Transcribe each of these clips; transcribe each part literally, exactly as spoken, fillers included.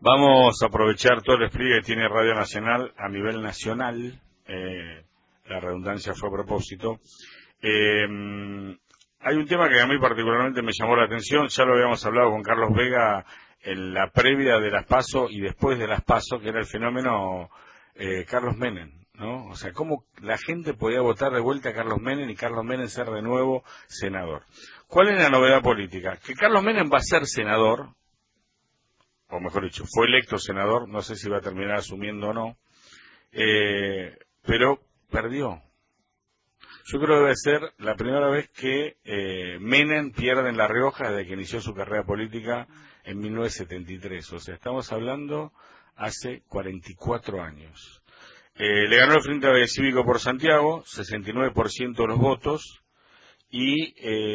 Vamos a aprovechar todo el despliegue que tiene Radio Nacional a nivel nacional. Eh, la redundancia fue a propósito. Eh, hay un tema que a mí particularmente me llamó la atención. Ya lo habíamos hablado con Carlos Vega en la previa de las PASO y después de las PASO, que era el fenómeno eh, Carlos Menem, ¿no? O sea, cómo la gente podía votar de vuelta a Carlos Menem y Carlos Menem ser de nuevo senador. ¿Cuál es la novedad política? Que Carlos Menem va a ser senador, o mejor dicho, fue electo senador, no sé si va a terminar asumiendo o no, eh, pero perdió. Yo creo que debe ser la primera vez que eh, Menem pierde en La Rioja desde que inició su carrera política en mil novecientos setenta y tres. O sea, estamos hablando hace cuarenta y cuatro años. Eh, le ganó el Frente Cívico por Santiago, sesenta y nueve por ciento de los votos, y,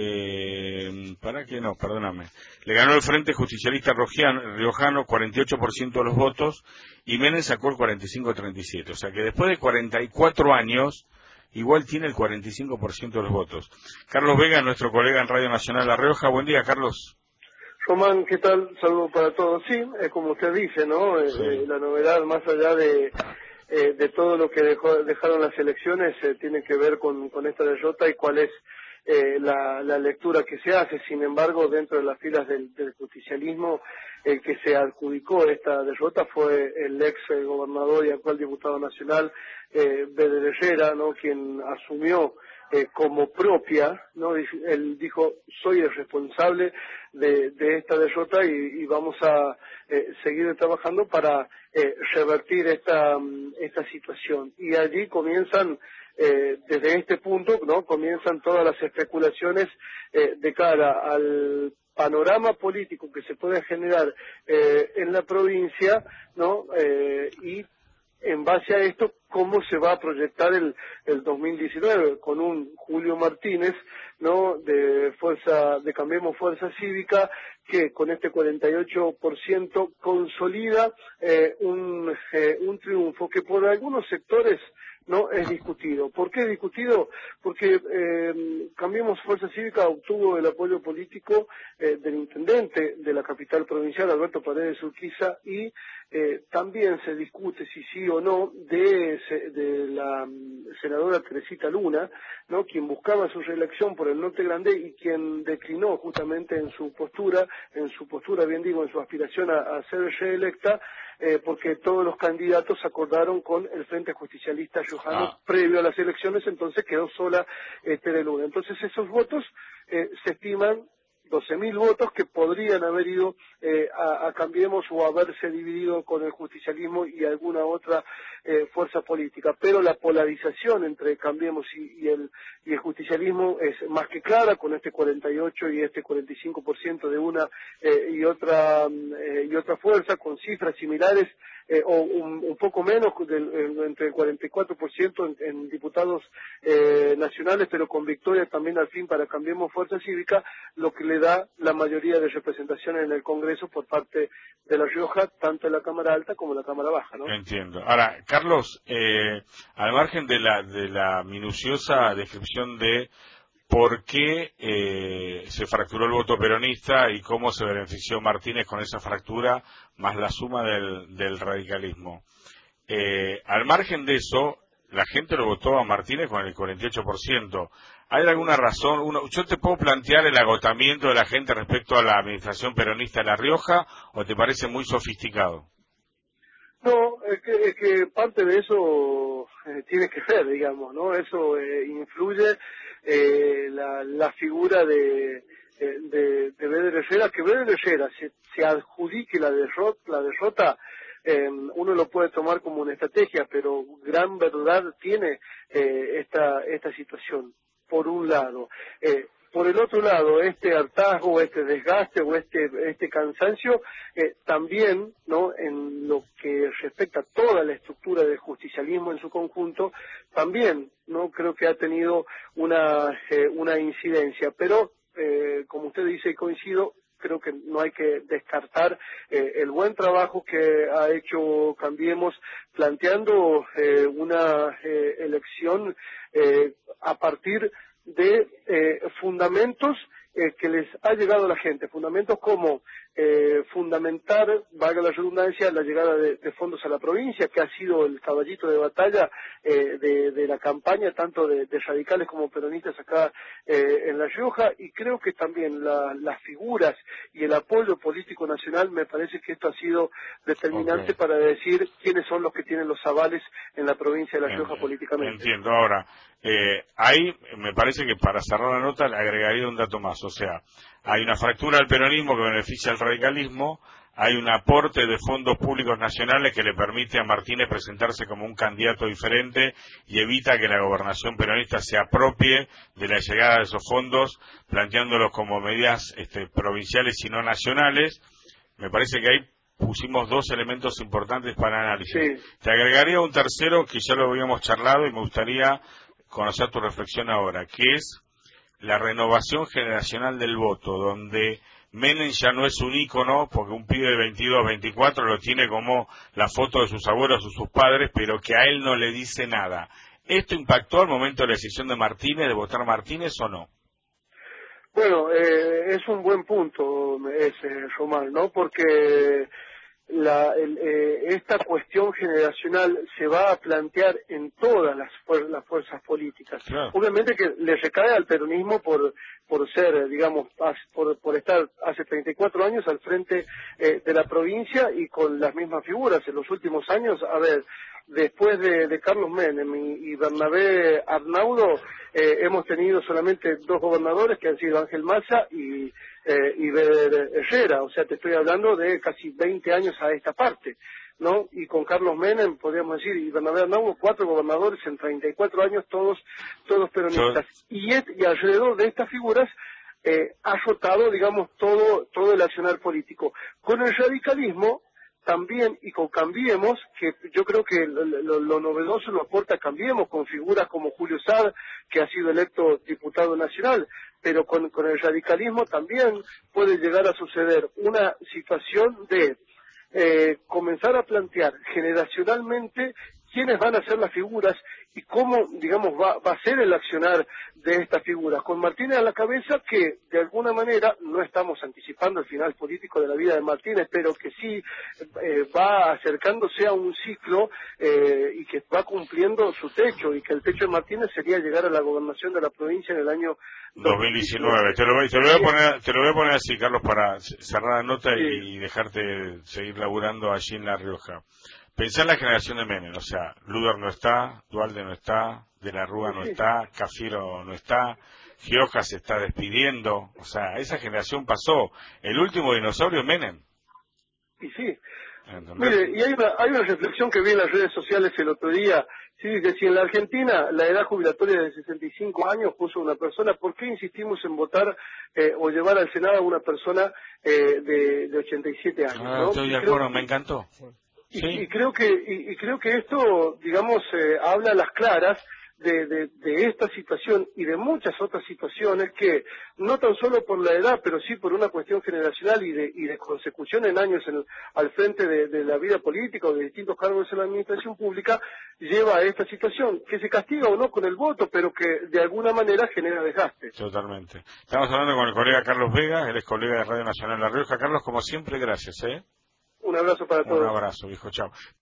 eh, ¿para qué no? Perdóname. Le ganó el Frente Justicialista Riojano, cuarenta y ocho por ciento de los votos, y Menem sacó el cuarenta y cinco a treinta y siete. O sea que después de cuarenta y cuatro años, igual tiene el cuarenta y cinco por ciento de los votos. Carlos Vega, nuestro colega en Radio Nacional La Rioja. Buen día, Carlos. Román, ¿qué tal? Saludos para todos. Sí, es como usted dice, ¿no? Sí. Eh, la novedad, más allá de eh, de todo lo que dejó, dejaron las elecciones, eh, tiene que ver con, con esta derrota y cuál es eh, la, la lectura que se hace. Sin embargo, dentro de las filas del, del justicialismo, el que se adjudicó esta derrota fue el ex gobernador y actual diputado nacional, eh, Beder Herrera, ¿no? Quien asumió Eh, como propia, ¿no? Él dijo, soy el responsable de, de esta derrota y, y vamos a eh, seguir trabajando para eh, revertir esta, esta situación. Y allí comienzan, eh, desde este punto, ¿no? Comienzan todas las especulaciones eh, de cara al panorama político que se puede generar eh, en la provincia, ¿no? Eh, y en base a esto, cómo se va a proyectar el, el dos mil diecinueve con un Julio Martínez, ¿no? De fuerza, de Cambiemos Fuerza Cívica, que con este cuarenta y ocho por ciento consolida eh, un, eh, un triunfo que por algunos sectores no es discutido. ¿Por qué es discutido? Porque eh, Cambiemos Fuerza Cívica obtuvo el apoyo político eh, del intendente de la capital provincial, Alberto Paredes Urquiza, y eh, también se discute si sí o no de, de la senadora Teresita Luna, ¿no? Quien buscaba su reelección por el Norte Grande y quien declinó justamente en su postura, en su postura, bien digo, en su aspiración a, a ser reelecta, eh, porque todos los candidatos acordaron con el Frente Justicialista Riojano Ah. previo a las elecciones, entonces quedó sola eh, Tere Luna. Entonces esos votos eh, se estiman doce mil votos que podrían haber ido eh, a, a Cambiemos o haberse dividido con el justicialismo y alguna otra eh, fuerza política. Pero la polarización entre Cambiemos y, y, el, y el justicialismo es más que clara, con este cuarenta y ocho y este cuarenta y cinco por ciento de una eh, y otra eh, y otra fuerza, con cifras similares eh, o un, un poco menos, del, entre el cuarenta y cuatro por ciento en, en diputados eh, nacionales, pero con victoria también al fin para Cambiemos Fuerza Cívica, lo que le da la mayoría de representación en el Congreso por parte de La Rioja, tanto en la Cámara Alta como en la Cámara Baja, ¿no? Entiendo. Ahora, Carlos, eh, al margen de la, de la minuciosa descripción de por qué eh, se fracturó el voto peronista y cómo se benefició Martínez con esa fractura, más la suma del, del radicalismo. Eh, al margen de eso, la gente lo votó a Martínez con el cuarenta y ocho por ciento. ¿Hay alguna razón? Uno, ¿yo te puedo plantear el agotamiento de la gente respecto a la administración peronista de La Rioja o te parece muy sofisticado? No, es que, es que parte de eso eh, tiene que ver, digamos, ¿no? Eso eh, influye eh, la, la figura de, eh, de, de Beder Herrera, que Beder Herrera se, se adjudique la derrota, la derrota eh, uno lo puede tomar como una estrategia, pero gran verdad tiene eh, esta, esta situación, por un lado. Eh, Por el otro lado, este hartazgo, este desgaste o este este cansancio, eh, también, ¿no? En lo que respecta a toda la estructura del justicialismo en su conjunto, también, ¿no? Creo que ha tenido una eh, una incidencia. Pero, eh, como usted dice y coincido, creo que no hay que descartar eh, el buen trabajo que ha hecho Cambiemos planteando eh, una eh, elección eh, a partir de eh, fundamentos eh, que les ha llegado a la gente, fundamentos como eh, fundamentar, valga la redundancia, la llegada de, de fondos a la provincia, que ha sido el caballito de batalla eh, de, de la campaña, tanto de, de radicales como peronistas acá eh, en La Rioja, y creo que también la, las figuras y el apoyo político nacional, me parece que esto ha sido determinante Okay. para decir quiénes son los que tienen los avales en la provincia de La Rioja En- políticamente. Entiendo. Ahora, eh, ahí me parece que para cerrar la nota le agregaría un dato más. O sea, hay una fractura al peronismo que beneficia al radicalismo, hay un aporte de fondos públicos nacionales que le permite a Martínez presentarse como un candidato diferente y evita que la gobernación peronista se apropie de la llegada de esos fondos, planteándolos como medidas este, provinciales y no nacionales. Me parece que ahí pusimos dos elementos importantes para análisis. Sí. Te agregaría un tercero que ya lo habíamos charlado y me gustaría conocer tu reflexión ahora, que es la renovación generacional del voto, donde Menem ya no es un ícono, porque un pibe de veintidós, veinticuatro lo tiene como la foto de sus abuelos o sus padres, pero que a él no le dice nada. ¿Esto impactó al momento de la decisión de Martínez, de votar Martínez o no? Bueno, eh, es un buen punto ese, Román, ¿no? Porque la, el, eh, esta cuestión generacional se va a plantear en todas las, fuer las fuerzas políticas. Claro. Obviamente que le recae al peronismo por por ser, digamos, por, por estar hace treinta y cuatro años al frente eh, de la provincia y con las mismas figuras. En los últimos años, a ver, después de, de Carlos Menem y, y Bernabé Arnaudo, eh, hemos tenido solamente dos gobernadores que han sido Ángel Maza y, eh, y Beder Herrera, o sea, te estoy hablando de casi veinte años a esta parte, ¿no? Y con Carlos Menem, podríamos decir, y Bernabé Arnaudo, cuatro gobernadores en treinta y cuatro años, todos todos peronistas. Yo, Y, es, y alrededor de estas figuras eh, ha rotado, digamos, todo, todo el accionar político. Con el radicalismo, también, y con Cambiemos, que yo creo que lo, lo, lo novedoso lo aporta Cambiemos, con figuras como Julio Sad, que ha sido electo diputado nacional, pero con, con el radicalismo también puede llegar a suceder una situación de eh, comenzar a plantear generacionalmente quiénes van a ser las figuras y cómo, digamos, va, va a ser el accionar de estas figuras. Con Martínez a la cabeza, que de alguna manera, no estamos anticipando el final político de la vida de Martínez, pero que sí eh, va acercándose a un ciclo eh, y que va cumpliendo su techo, y que el techo de Martínez sería llegar a la gobernación de la provincia en el año dos mil dos mil diecinueve. diecinueve. Te lo, voy- te lo voy a Y, poner, te lo voy a poner así, Carlos, para cerrar la nota sí, y dejarte seguir laburando allí en La Rioja. Pensá en la generación de Menem, o sea, Luder no está, Dualde no está, De la Rúa sí, no sí, está, Cafiero no está, Gioja se está despidiendo, o sea, esa generación pasó. El último dinosaurio es Menem, y sí. ¿entendés? Mire, y hay una, hay una reflexión que vi en las redes sociales el otro día. Sí, que si en la Argentina la edad jubilatoria es de sesenta y cinco años puso una persona, ¿por qué insistimos en votar eh, o llevar al Senado a una persona eh, de, de ochenta y siete años, Ah, ¿no? estoy Y de creo, acuerdo, me encantó. y, y Sí, creo que y, y creo que esto, digamos, eh, habla a las claras de, de, de esta situación y de muchas otras situaciones que, no tan solo por la edad, pero sí por una cuestión generacional y de, y de consecución en años en el- al frente de, de la vida política o de distintos cargos en la administración pública, lleva a esta situación, que se castiga o no con el voto, pero que de alguna manera genera desgaste. totalmente. Estamos hablando con el colega Carlos Vega, él es colega de Radio Nacional La Rioja. Carlos, como siempre, gracias, ¿eh? Un abrazo para Un todos. abrazo, viejo, chao.